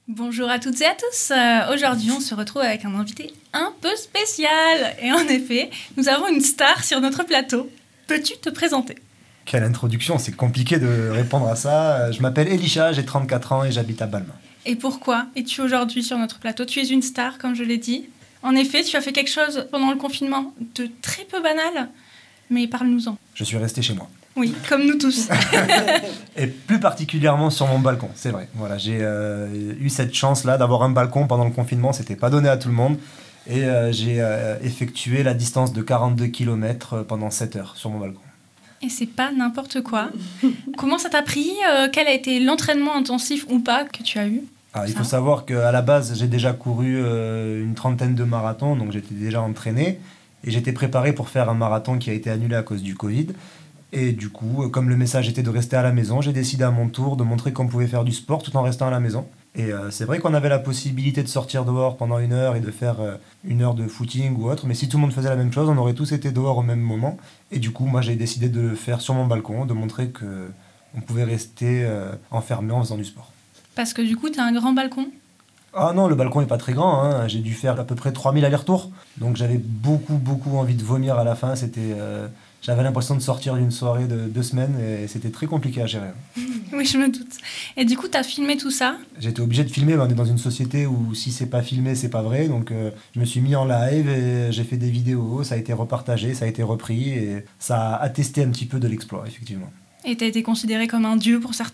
Bonjour à toutes et à tous. Aujourd'hui, on se retrouve avec un invité un peu spécial. Et en effet, nous avons une star sur notre plateau. Peux-tu te présenter ? Quelle introduction, c'est compliqué de répondre à ça. Je m'appelle Elisha, j'ai 34 ans et j'habite à Balma. Et pourquoi es-tu aujourd'hui sur notre plateau ? Tu es une star, comme je l'ai dit. En effet, tu as fait quelque chose pendant le confinement de très peu banal. Mais parle-nous-en. Je suis resté chez moi. Oui, comme nous tous. Et plus particulièrement sur mon balcon, c'est vrai. Voilà, j'ai eu cette chance-là d'avoir un balcon pendant le confinement, c'était pas donné à tout le monde. Et j'ai effectué la distance de 42 km pendant 7 heures sur mon balcon. Et c'est pas n'importe quoi. Comment ça t'a pris ? Quel a été l'entraînement intensif ou pas que tu as eu ? Il faut savoir qu'à la base, j'ai déjà couru une trentaine de marathons, donc j'étais déjà entraîné. Et j'étais préparé pour faire un marathon qui a été annulé à cause du Covid. Et du coup, comme le message était de rester à la maison, j'ai décidé à mon tour de montrer qu'on pouvait faire du sport tout en restant à la maison. Et c'est vrai qu'on avait la possibilité de sortir dehors pendant 1 heure et de faire 1 heure de footing ou autre, mais si tout le monde faisait la même chose, on aurait tous été dehors au même moment. Et du coup, moi, j'ai décidé de le faire sur mon balcon, de montrer qu'on pouvait rester enfermé en faisant du sport. Parce que du coup, tu as un grand balcon ? Ah non, le balcon n'est pas très grand, hein. J'ai dû faire à peu près 3000 allers-retours. Donc j'avais beaucoup envie de vomir à la fin. J'avais l'impression de sortir d'une soirée de 2 semaines et c'était très compliqué à gérer. Oui, je me doute. Et du coup, tu as filmé tout ça ? J'étais obligé de filmer, mais on est dans une société où si c'est pas filmé, c'est pas vrai. Donc je me suis mis en live et j'ai fait des vidéos, ça a été repartagé, ça a été repris et ça a attesté un petit peu de l'exploit, effectivement. Et tu as été considéré comme un dieu pour certains ?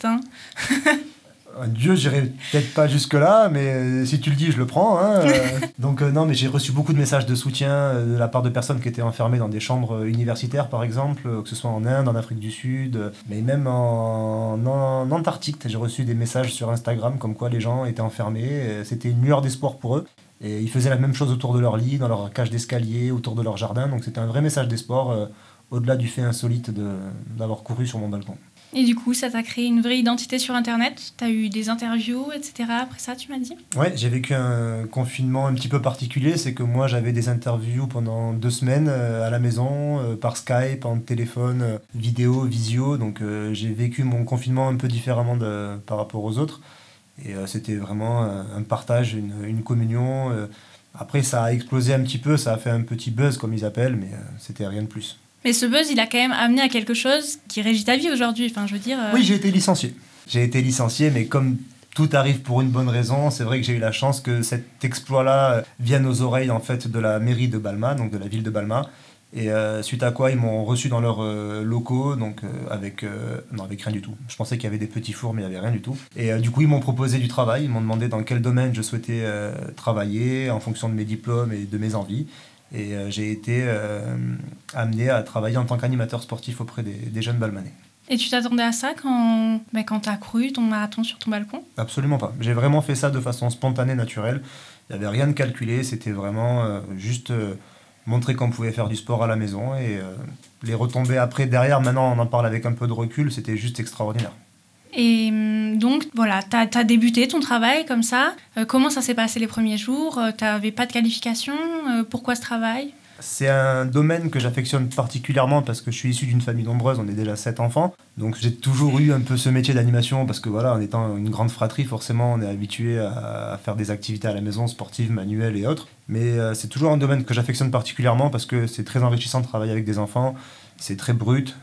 Un dieu, j'irai peut-être pas jusque-là, mais si tu le dis, je le prends. Hein. Donc non, mais j'ai reçu beaucoup de messages de soutien de la part de personnes qui étaient enfermées dans des chambres universitaires, par exemple, que ce soit en Inde, en Afrique du Sud, mais même en Antarctique. J'ai reçu des messages sur Instagram comme quoi les gens étaient enfermés. C'était une lueur d'espoir pour eux. Et ils faisaient la même chose autour de leur lit, dans leur cage d'escalier, autour de leur jardin. Donc c'était un vrai message d'espoir, au-delà du fait insolite d'avoir couru sur mon balcon. Et du coup, ça t'a créé une vraie identité sur Internet ? T'as eu des interviews, etc. après ça, tu m'as dit ? Ouais, j'ai vécu un confinement un petit peu particulier. C'est que moi, j'avais des interviews pendant 2 semaines à la maison, par Skype, en téléphone, vidéo, visio. Donc j'ai vécu mon confinement un peu différemment par rapport aux autres. Et c'était vraiment un partage, une communion. Après, ça a explosé un petit peu, ça a fait un petit buzz, comme ils appellent, mais c'était rien de plus. Mais ce buzz, il a quand même amené à quelque chose qui régit ta vie aujourd'hui. Enfin, je veux dire... Oui, j'ai été licencié. J'ai été licencié, mais comme tout arrive pour une bonne raison, c'est vrai que j'ai eu la chance que cet exploit-là vienne aux oreilles en fait, de la mairie de Balma, donc de la ville de Balma. Et suite à quoi, ils m'ont reçu dans leurs locaux, donc avec rien du tout. Je pensais qu'il y avait des petits fours, mais il n'y avait rien du tout. Et du coup, ils m'ont proposé du travail. Ils m'ont demandé dans quel domaine je souhaitais travailler, en fonction de mes diplômes et de mes envies. Et j'ai été amené à travailler en tant qu'animateur sportif auprès des jeunes balmanais. Et tu t'attendais à ça quand tu as couru ton marathon sur ton balcon ? Absolument pas. J'ai vraiment fait ça de façon spontanée, naturelle. Il n'y avait rien de calculé, c'était vraiment juste montrer qu'on pouvait faire du sport à la maison. Et les retombées après, derrière, maintenant on en parle avec un peu de recul, c'était juste extraordinaire. Et donc, voilà, t'as débuté ton travail comme ça. Comment ça s'est passé les premiers jours ? T'avais pas de qualification ? Pourquoi ce travail ? C'est un domaine que j'affectionne particulièrement parce que je suis issu d'une famille nombreuse, on est déjà 7 enfants. Donc j'ai toujours eu un peu ce métier d'animation parce que voilà, en étant une grande fratrie, forcément on est habitué à faire des activités à la maison, sportives, manuelles et autres. Mais c'est toujours un domaine que j'affectionne particulièrement parce que c'est très enrichissant de travailler avec des enfants. C'est très brut,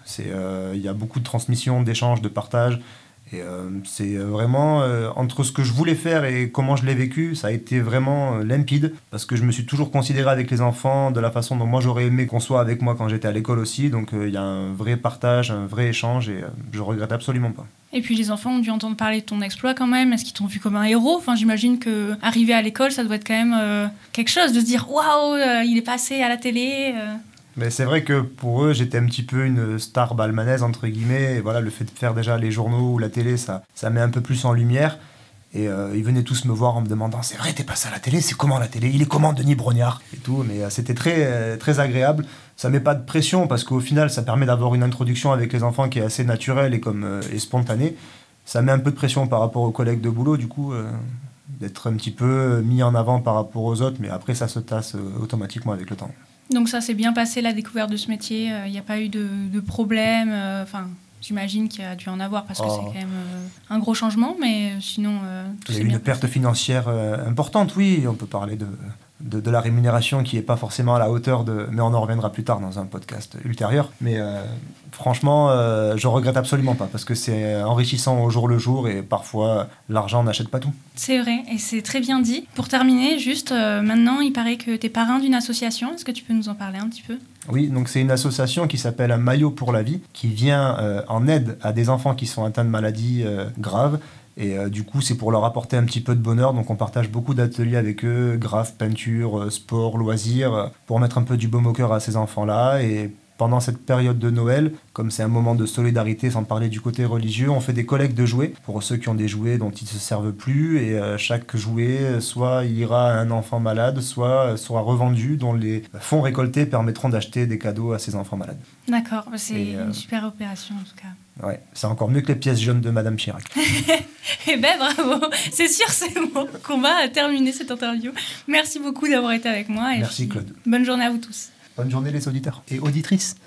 y a beaucoup de transmission, d'échanges, de partage. Et c'est vraiment, entre ce que je voulais faire et comment je l'ai vécu, ça a été vraiment limpide, parce que je me suis toujours considéré avec les enfants de la façon dont moi j'aurais aimé qu'on soit avec moi quand j'étais à l'école aussi, donc il y a un vrai partage, un vrai échange, et je regrette absolument pas. Et puis les enfants ont dû entendre parler de ton exploit quand même. Est-ce qu'ils t'ont vu comme un héros ? Enfin, j'imagine qu'arriver à l'école, ça doit être quand même quelque chose de se dire « Waouh, il est passé à la télé !» Mais c'est vrai que pour eux, j'étais un petit peu une star balmanaise, entre guillemets. Et voilà, le fait de faire déjà les journaux ou la télé, ça met un peu plus en lumière. Et ils venaient tous me voir en me demandant « C'est vrai, t'es passé à la télé ? C'est comment la télé ? Il est comment Denis Brognard ?» et tout. Mais c'était très agréable. Ça met pas de pression parce qu'au final, ça permet d'avoir une introduction avec les enfants qui est assez naturelle et spontanée. Ça met un peu de pression par rapport aux collègues de boulot, du coup, d'être un petit peu mis en avant par rapport aux autres. Mais après, ça se tasse automatiquement avec le temps. Donc ça s'est bien passé, la découverte de ce métier. Il n'y a pas eu de problème. J'imagine qu'il y a dû en avoir parce que c'est quand même un gros changement, mais sinon... Il y a eu une perte financière importante, oui. On peut parler de la rémunération qui n'est pas forcément à la hauteur de... Mais on en reviendra plus tard dans un podcast ultérieur. Mais franchement, je regrette absolument pas parce que c'est enrichissant au jour le jour et parfois l'argent n'achète pas tout. C'est vrai et c'est très bien dit. Pour terminer, juste maintenant, il paraît que tu es parrain d'une association. Est-ce que tu peux nous en parler un petit peu ? Oui, donc c'est une association qui s'appelle Un maillot pour la vie, qui vient en aide à des enfants qui sont atteints de maladies graves. Et du coup, c'est pour leur apporter un petit peu de bonheur. Donc on partage beaucoup d'ateliers avec eux, graphes, peinture, sport, loisirs, pour mettre un peu du baume au cœur à ces enfants-là. Et pendant cette période de Noël, comme c'est un moment de solidarité, sans parler du côté religieux, on fait des collectes de jouets pour ceux qui ont des jouets dont ils ne se servent plus. Et chaque jouet, soit il ira à un enfant malade, soit sera revendu, dont les fonds récoltés permettront d'acheter des cadeaux à ces enfants malades. D'accord, c'est une super opération en tout cas. Ouais, c'est encore mieux que les pièces jaunes de Madame Chirac. Eh ben bravo, c'est sûr, c'est bon qu'on va terminer cette interview. Merci beaucoup d'avoir été avec moi. Merci Claude. Bonne journée à vous tous. Bonne journée les auditeurs et auditrices.